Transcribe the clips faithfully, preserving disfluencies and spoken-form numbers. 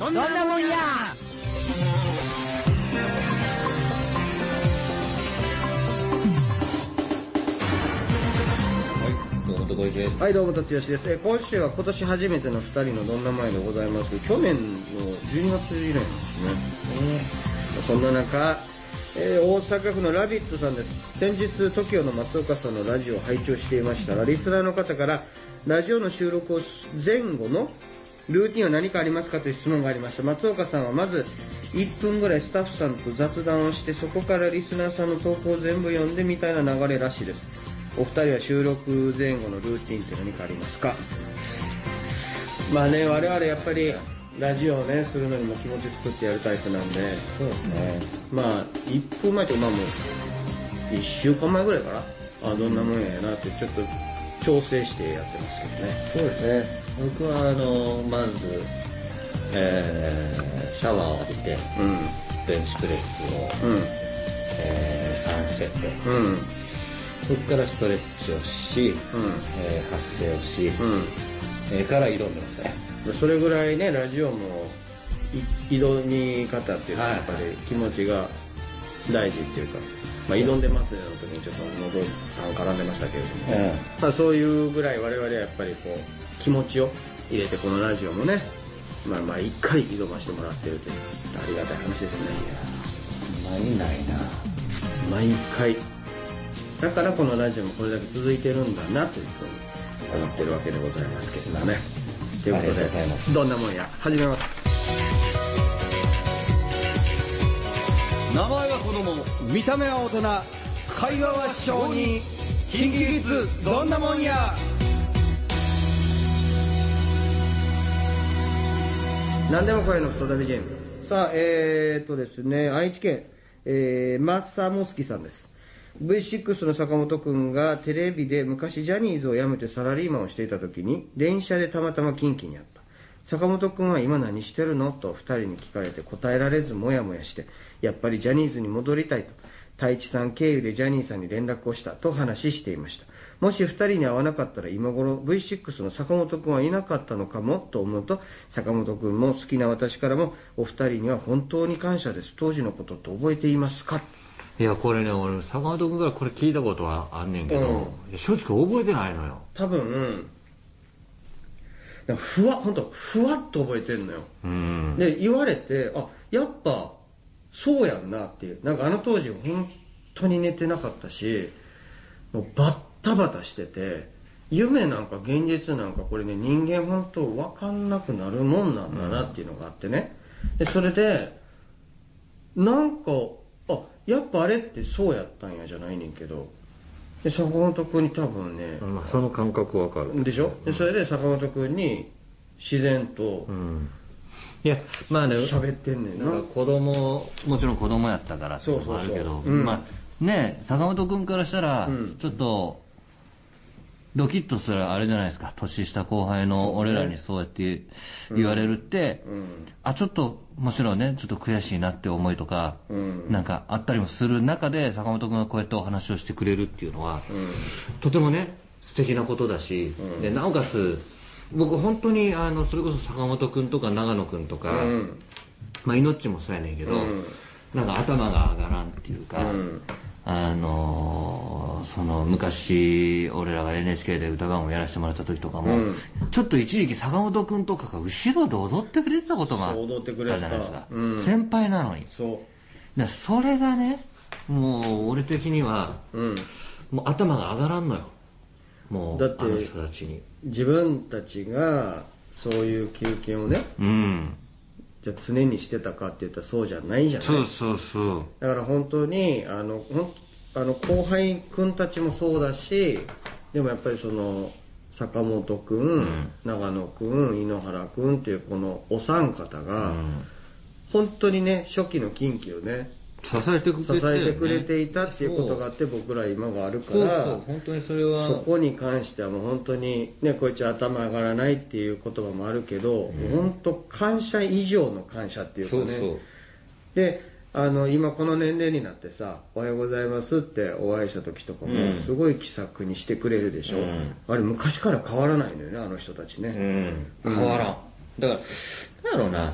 どんなもんや。 はい、どうも、達也です。えー、今週は今年初めてのふたりのどんな前でございます。去年のじゅうにがつ以来なんですね。えー、そんな中、えー、大阪府のラビットさんです。先日 トキオ の松岡さんのラジオを拝聴していましたら、リスナーの方からラジオの収録を前後のルーティンは何かありますかという質問がありました。松岡さんはまずいっぷんぐらいスタッフさんと雑談をして、そこからリスナーさんの投稿を全部読んでみたいな流れらしいです。お二人は収録前後のルーティンって何かありますか？まあね、我々やっぱりラジオをねするのにも気持ち作ってやるタイプなんで、そうですね。まあいっぷんまえとまあもういっしゅうかんまえぐらいかな。あ、どんなもんやなってちょっと調整してやってますよね。 そうですね。僕はあのまず、えー、シャワーを浴びて、うん、ベンチプレスを、うん、えー、さんセット。うん、そこからストレッチをし、うん、えー、発声をし、うん、えー、から挑んでますね。 それぐらいね、ラジオも挑み方っていうのはやっぱり気持ちが大事っていうか、まあ、挑んでますねの時にちょっと喉さん絡んでましたけれども、うん、まあ、そういうぐらい我々はやっぱりこう気持ちを入れてこのラジオもね、まあまあ一回挑ませてもらってるというありがたい話ですね。 いや、ないないな。 毎回。だからこのラジオもこれだけ続いてるんだなというふうに思ってるわけでございますけれどもね。ということで、どんなもんや始めます。 名前は子供、見た目は大人、会話は小児、キンキキッズどんなもんや。 何でもこれのクソダビゲーム。さあ、えーっとですね、愛知県、えー、マッサモスキさんです。ブイシックス の坂本くんがテレビで昔ジャニーズを辞めてサラリーマンをしていた時に電車でたまたま近畿にあった。坂本くんは今何してるのとふたりに聞かれて答えられずモヤモヤして、やっぱりジャニーズに戻りたいと太一さん経由でジャニーさんに連絡をしたと話していました。もしふたりに会わなかったら今頃 ブイシックス の坂本くんはいなかったのかもと思うと、坂本くんも好きな私からもおふたりには本当に感謝です。当時のことって覚えていますか？ いや、これね、俺坂本くんからこれ聞いたことはあんねんけど、うん、正直覚えてないのよ。 多分ふわ、ほんとふわっと覚えてんのよ。うん、で言われて、あ、やっぱそうやんなっていう。なんかあの当時本当に寝てなかったし、もうバッタバタしてて、夢なんか現実なんかこれね、人間本当分かんなくなるもんなんだなっていうのがあってね。でそれでなんか、あ、やっぱあれってそうやったんやじゃないねんけど、で坂本くんに多分ね、 まあ、その感覚わかるでしょ。でそれで坂本くんに自然と、うん、 いや、まあね、 喋ってんねんな。 なんか子供、もちろん子供やったからってのもあるけど、そうそうそう、うん、まあね、坂本くんからしたら、うん、ちょっとドキッとするあれじゃないですか。年下後輩の俺らにそうやって言われるって、うんうん、あ、ちょっともちろんね、ちょっと悔しいなって思いとか、うん、なんかあったりもする中で坂本くんがこうやってお話をしてくれるっていうのは、うん、とてもね素敵なことだし、うん、でなおかつ僕本当にあのそれこそ坂本くんとか長野くんとか、うん、まあ命もそうやねんけど、うん、なんか頭が上がらんっていうか、うん、あのー、その昔俺らが エヌエイチケー で歌番組やらせてもらった時とかも、うん、ちょっと一時期坂本くんとかが後ろで踊ってくれてたことがあったじゃないですか、うん、先輩なのに。そうだ、それがね、もう俺的には、うん、もう頭が上がらんのよ。もうだってあの人たちに自分たちがそういう経験をね、うん、じゃあ常にしてたかって言ったらそうじゃないじゃない。 そうそうそう。 だから本当にあのあの後輩くんたちもそうだし、でもやっぱりその坂本くん、うん、長野くん、井ノ原くんっていうこのお三方が、うん、本当にね初期の近畿をね支えてくれて、ね、 支えてくれていたっていうことがあって僕ら今があるから、そうそう、 本当にそれはそこに関してはもう本当にね、こいつ頭上がらないっていう言葉もあるけど、うん、本当感謝以上の感謝っていうかね。そうそう。で、あの今この年齢になってさ、おはようございますってお会いした時とかもすごい気さくにしてくれるでしょ、うん、あれ昔から変わらないのよね、あの人たちね、 うん、変わらん、うん、だからなんだろうな、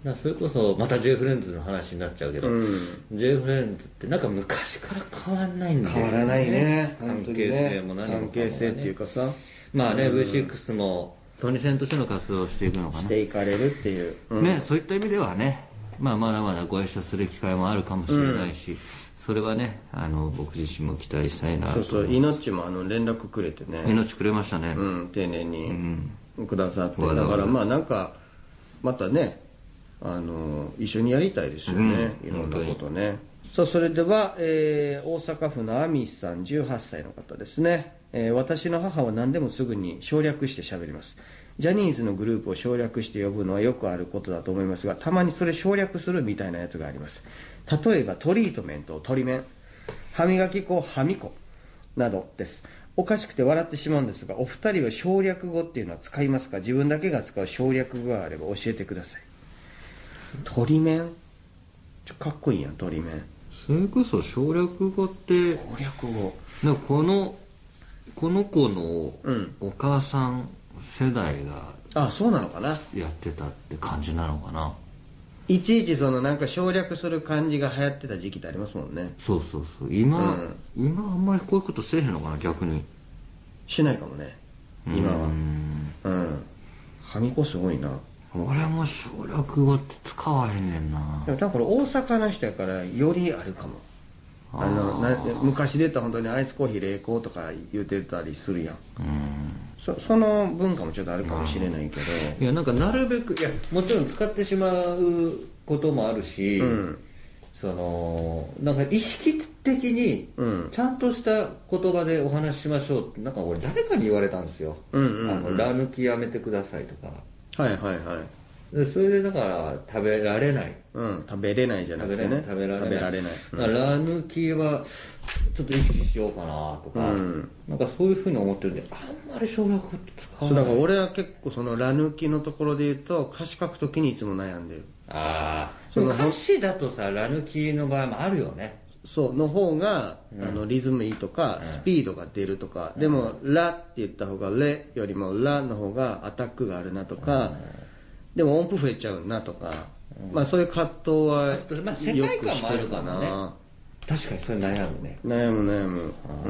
それこそまた J フレンズの話になっちゃうけど、うん、J フレンズってなんか昔から変わんないんだよね。 変わらないね。 関係性も何も、ね、 関係性っていうかさ、 まあね、うん、ブイシックス もトニセンとしての活動をしていくのかな。 していかれるっていう、 うん、ね、そういった意味ではね、まあまだまだご一緒する機会もあるかもしれないし、うん、それはね、あの僕自身も期待したいなと。 そうそう、命もあの連絡くれてね。 命くれましたね。 うん、丁寧にくださって、うん、だからまあなんかまたね。あの一緒にやりたいですよね、うん、いろんなことね。さあそれでは、えー、大阪府のアミさんじゅうはっさいの方ですね、えー、私の母は何でもすぐに省略して喋ります。ジャニーズのグループを省略して呼ぶのはよくあることだと思いますが、たまにそれ省略するみたいなやつがあります。例えばトリートメントをトリメン、歯磨き粉をハミコなどです。おかしくて笑ってしまうんですが、お二人は省略語っていうのは使いますか？自分だけが使う省略語があれば教えてください。トリメンちょかっこいいやん、トリメン。 それこそ省略語って省略語なんかこのこの子のお母さん世代が、 うん、あ、そうなのかな、 やってたって感じなのかな。 いちいちそのなんか省略する感じが流行ってた時期ってありますもんね。 そうそうそう、今、うん、今あんまりこういうことせえへんのかな。逆にしないかもね今は。うん、ハミコすごいな。 俺も省略語って使わへんねんな。 でも多分これ大阪の人やからよりあるかも。あのな昔で言ったら本当にアイスコーヒー冷凍とか言うてたりするやん。うん、そ, その文化もちょっとあるかもしれないけど、 いやなんかなるべく、いやもちろん使ってしまうこともあるし、うん、そのなんか意識的にちゃんとした言葉でお話ししましょうって、なんか俺誰かに言われたんですよ。うんうんうん、あのラ抜きやめてくださいとか。 はいはいはい。 でそれでだから食べられない、 うん、食べれないじゃなくてね、 食べられない、食べられない、 うん、 だからラ抜きはちょっと意識しようかなとか、うん、なんかそういうふうに思ってるんで、あんまり省略って使わない。 そうだから俺は結構そのラ抜きのところで言うと歌詞書くときにいつも悩んでる。 ああ、その歌詞だとさラ抜きの場合もあるよね。 そうの方が、うん、あのリズムいいとか、うん、スピードが出るとか、うん、でもラって言った方がレよりもラの方がアタックがあるなとか、うん、でも音符増えちゃうなとか、うん、まあそういう葛藤はよくしてるかな、ね、 確かにそれ悩むね。 悩む悩む。うん。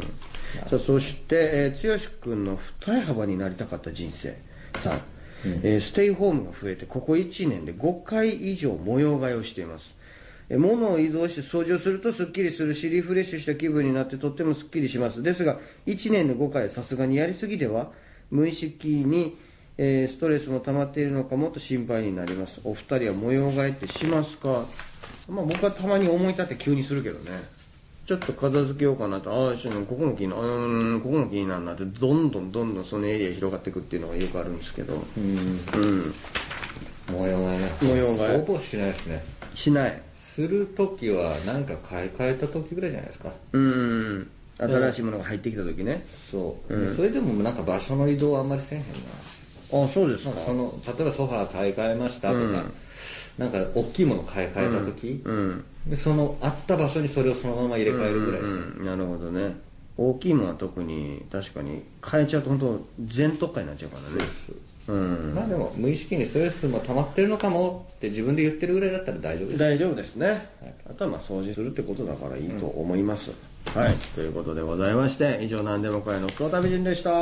さあそして、えー、剛君の二重幅になりたかった人生さん、うんえー、ステイホームが増えてここいちねんでごかい以上模様替えをしています。物を移動して掃除をするとスッキリするし、リフレッシュした気分になってとってもスッキリします。ですがいちねんでごかいはさすがにやりすぎでは、無意識に、えー、ストレスも溜まっているのかもと心配になります。お二人は模様替えってしますか？まあ僕はたまに思い立って急にするけどね、ちょっと片付けようかなと、ああここも気になる、うんここも気になるなって、どんどんどんどんそのエリア広がっていくっていうのがよくあるんですけど、うん、うん、 模様替えね。 模様替えほぼしないですね。 しない。 するときは何か買い替えたときぐらいじゃないですか。 うん、新しいものが入ってきたときね。 そう、うん、それでもなんか場所の移動はあんまりせえへんな。あ、そうですか。 その例えばソファー買い替えましたとか、うん、なんか大きいもの買い替えたとき、うんうん、でそのあった場所にそれをそのまま入れ替えるぐらいですね、うんうんうん、なるほどね。大きいものは特に確かに変えちゃうと本当全特化になっちゃうからね。そうそう、うん、 まあでも無意識にストレスも溜まってるのかもって自分で言ってるぐらいだったら大丈夫です。 大丈夫ですね、はい、あとはまあ掃除するってことだからいいと思います、うん、はい、ということでございまして、以上何でもこやの黒旅人でした。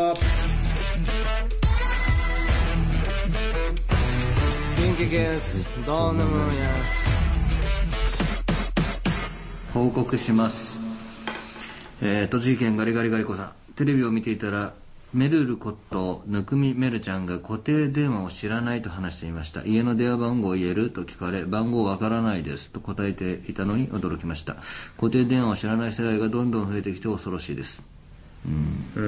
どんなもんや。 報告します、えー、栃木県ガリガリガリ子さん、テレビを見ていたらメルルことぬくみメルちゃんが固定電話を知らないと話していました。家の電話番号を言えると聞かれ、番号わからないですと答えていたのに驚きました。固定電話を知らない世代がどんどん増えてきて恐ろしいです。 うん、うん、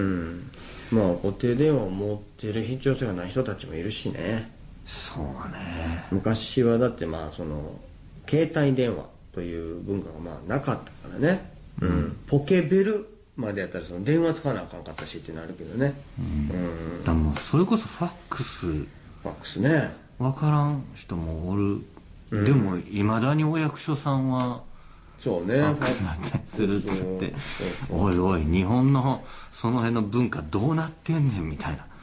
まあ固定電話を持っている必要性がない人たちもいるしね。 そうね。 昔はだってまあその携帯電話という文化がまあなかったからね、うんうん、ポケベルまでやったらその電話使わなあかんかったしってなるけどね、 うんうん、だもうそれこそファックスファックスね、 分からん人もおる、うん、でもいまだにお役所さんはそうね、 ファックスだったりするっつって、おいおい日本のその辺の文化どうなってんねんみたいな、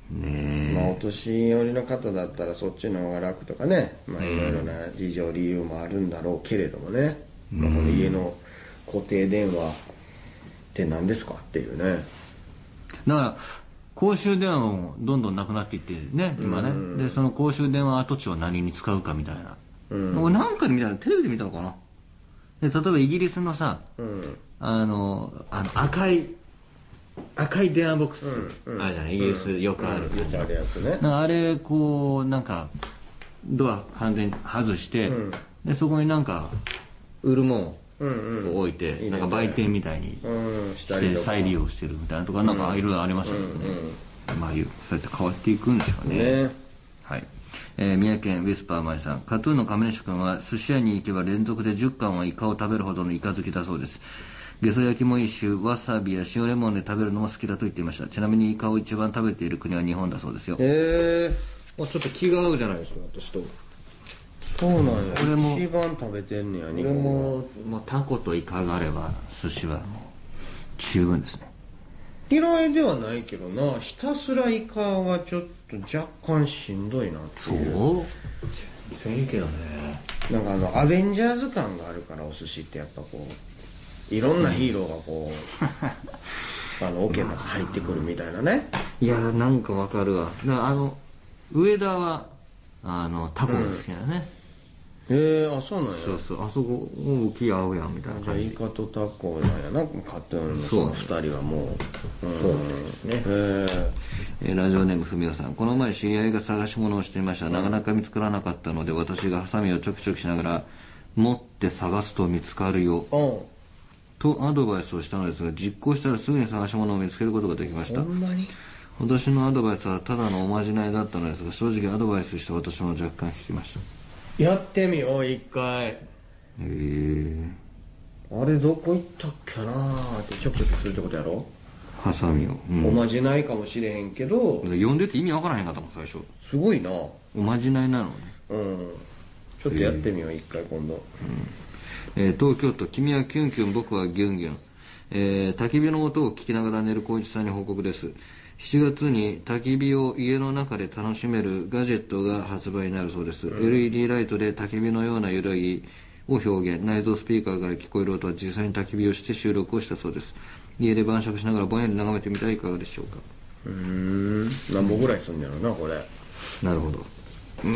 ねえ、 まあ、お年寄りの方だったらそっちの方が楽とかね、まあ、いろいろな事情理由もあるんだろうけれどもね、うん、まあ、この家の固定電話って何ですかっていうね。 だから公衆電話もどんどんなくなっていってね、今ね、うん、でその公衆電話跡地を何に使うかみたいな、うん、なんかで見たの、テレビで見たのかな。で例えばイギリスのさ、うん、あのあの赤い赤い電話ボックス、うんうん、あるじゃない、イギリスよくある、うん、よくあるやつね。あれこうなんかドア完全に外して、うん、でそこになんか売るもんを置いて、うんうん、なんか売店みたいにして再利用してるみたいなとか、なんかいろいろありましたけどね、うんうん、まあそうやって変わっていくんでしょうね。ね、はい。えー、三重県ウィスパーマイさん、カトゥーンの亀梨君は寿司屋に行けば連続でじゅっかんはイカを食べるほどのイカ好きだそうです。ゲソ焼きもいいし、わさびや塩レモンで食べるのも好きだと言っていました。ちなみにイカを一番食べている国は日本だそうですよ。 へー、ちょっと気が合うじゃないですか、私と。 そうなんや。 俺も一番食べてんねや、 日本は。俺も、まあ、タコとイカがあれば寿司はもう十分ですね。 嫌いではないけどな、ひたすらイカはちょっと若干しんどいなっていう。 そう全然いいけどね。 なんかあのアベンジャーズ感があるから、お寿司ってやっぱこういろんなヒーローがこう、うん、あのオケが入ってくるみたいなね。 いやなんかわかるわ。だからあの上田はあのタコが好きなね。 うん、へえー、あ、そうなんや。 そうそう、あそこ大きい合うやんみたいな感じ。 じゃあイカとタコなんやな、カトゥーンのその二人はもう。 うん、そうなんですね。へー、えー、ラジオネームふみおさん、この前知り合いが探し物をしていました。なかなか見つからなかったので、私がハサミをちょきちょきしながら持って探すと見つかるよとアドバイスをしたのですが、実行したらすぐに探し物を見つけることができました。 ほんまに？ 私のアドバイスはただのおまじないだったのですが、正直アドバイスした私も若干引きました。 やってみよう、一回。 へえ。 あれどこ行ったっけなーってちょくちょくするってことやろ？ ハサミを、 うん、おまじないかもしれへんけど、 読んでて意味わからへんかったもん最初。 すごいな。 おまじないなのね。 うん。ちょっとやってみよう、一回今度。 うん、えー、東京都、君はキュンキュン僕はギュンギュン。えー、焚き火の音を聞きながら寝る光一さんに報告です。しちがつに焚き火を家の中で楽しめるガジェットが発売になるそうです、うん、エルイーディー ライトで焚き火のような揺らぎを表現、内蔵スピーカーから聞こえる音は実際に焚き火をして収録をしたそうです。家で晩酌しながらぼんやり眺めてみたらいかがでしょうか。 うーん、何本ぐらいすんのやろなこれ。 なるほど。うん、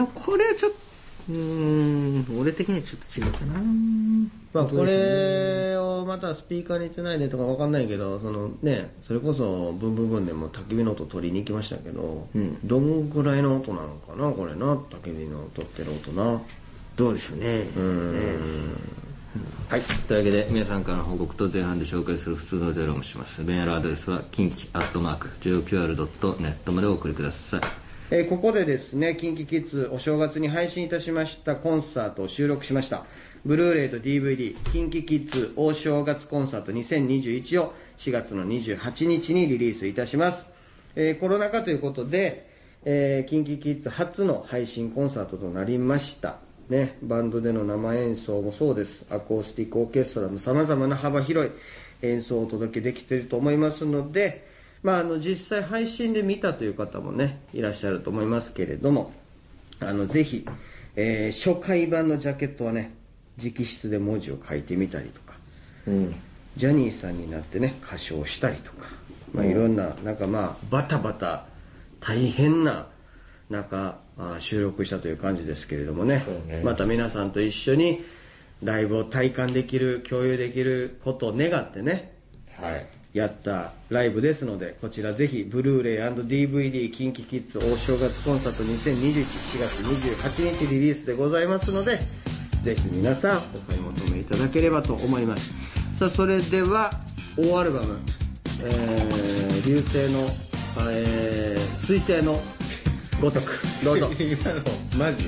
これはちょっとうーん、俺的にはちょっと違うかな。 まあこれをまたスピーカーにつないでとかわかんないけど、そのね、それこそブンブンブンでも焚き火の音取りに行きましたけど、うん、どんぐらいの音なのかなこれな、焚き火の取ってる音な。 どうでしょうね。うーん、ね、はい。というわけで皆さんからの報告と前半で紹介する普通のゼロもします。メールアドレスはキンキアットマーク ジェイオーキューアールドットネット までお送りください。 えー、ここでですね、キンキキッズお正月に配信いたしましたコンサートを収録しました。ブルーレイと ディーブイディー、キンキキッズ大正月コンサートにせんにじゅういちをしがつのにじゅうはちにちにリリースいたします。えー、コロナ禍ということで、えー、キンキキッズ初の配信コンサートとなりました。ね、バンドでの生演奏もそうです。アコースティックオーケストラの様々な幅広い演奏をお届けできていると思いますので、まあ、あの実際配信で見たという方もねいらっしゃると思いますけれども、あのぜひ、えー、初回版のジャケットはね直筆で文字を書いてみたりとか、うん、ジャニーさんになってね歌唱したりとか、まあ、いろんななんかまあバタバタ大変な中収録したという感じですけれども ね, ねまた皆さんと一緒にライブを体感できる共有できることを願ってね、はい、やったライブですので、こちらぜひブルーレイ&ディーブイディー キンキキッズ大正月コンサートにせんにじゅういち しがつにじゅうはちにちリリースでございますので、ぜひ皆さんお買い求めいただければと思います。さあそれでは大アルバム、えー、流星の、えー、水星のごとくどうぞ。 今のマジ？うん。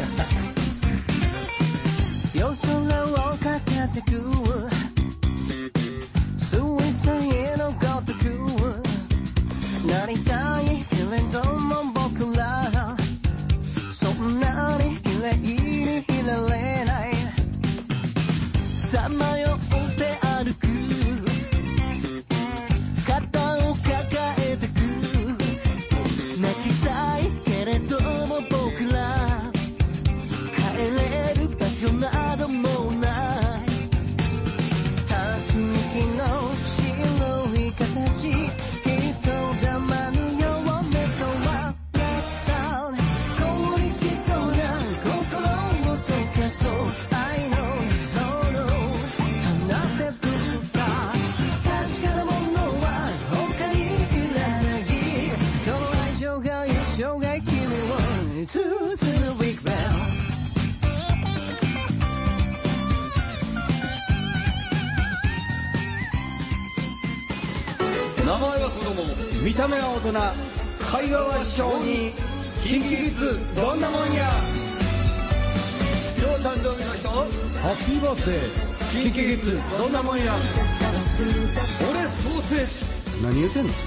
夜空をかけてく水星のごとくなりたいけれども僕らそんなに綺麗にいられない。さまよって歩く肩を抱えてく名前は子供、見た目は大人、会話は小児、キンキキッズどんなもんや。今日誕生日の人、ハッピーバースデー、キンキキッズどんなもんや。俺ソーセージ。何言うてんの。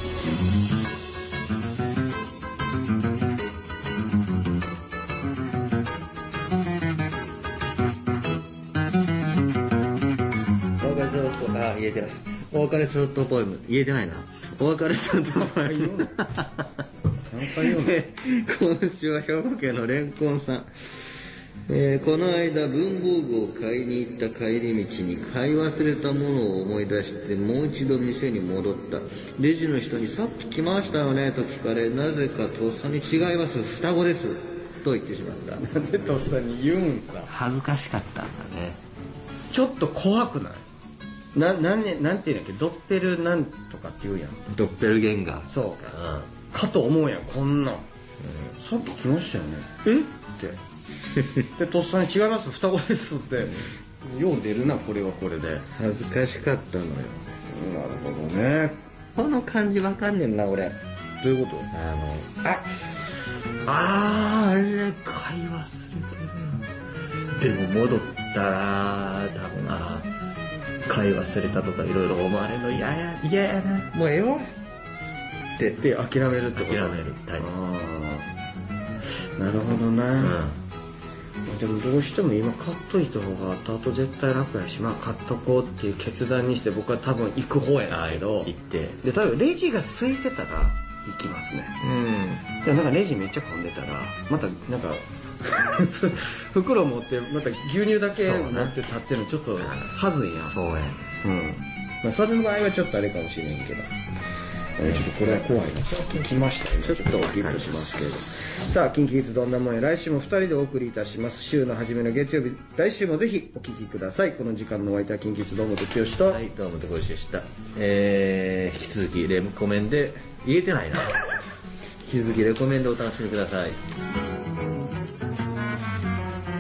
あ、言えてない。お別れショートポエム。言えてないな。お別れショートポエム。今週は兵庫県のレンコンさん。えー、この間文房具を買いに行った帰り道に買い忘れたものを思い出してもう一度店に戻った。レジの人にさっき来ましたよねと聞かれ、なぜかとっさに違います、双子ですと言ってしまった。 なんでとっさに言うんさ。 恥ずかしかったんだね。 ちょっと怖くない？な、なん、なんていうんだっけ、ドッペルなんとかって言うやん。 ドッペルゲンガー。 そうか。うん、かと思うやん、こんなん。うん、さっき来ましたよね。えって。で、とっさに違います、双子ですって。よう出るな、これはこれで。 恥ずかしかったのよ。 なるほどね。 この感じわかんねんな、俺。 どういうこと？ あの、あ、あー、あれ、買い忘れてる。でも戻ったら、多分な。買い忘れたとかいろいろ思われるの嫌や、嫌やな。もうええわってで諦めるってこと。 諦めるタイプ。 なるほどな、うん、でもどうしても今買っといた方が後々絶対楽やし、まあ買っとこうっていう決断にして僕は多分行く方やねんけど、 行ってで多分レジが空いてたら行きますね。うん。でもなんかレジめっちゃ混んでたらまたなんか袋持ってまた牛乳だけ持って立ってるのちょっとはずいやん。 そうや。 うん。まあそれの場合はちょっとあれかもしれんけど。ちょっとこれは怖いな。ちょっと来ましたよね。ちょっとドキッとしますけど。さあ、キンキキッズどんなもんや。来週もふたりでお送りいたします。週の初めの月曜日、来週もぜひお聞きください。この時間のお相手はキンキキッズ堂本剛と、 はい、堂本剛でした。えー、引き続きレコメンで言えてないな。引き続きレコメンでお楽しみください。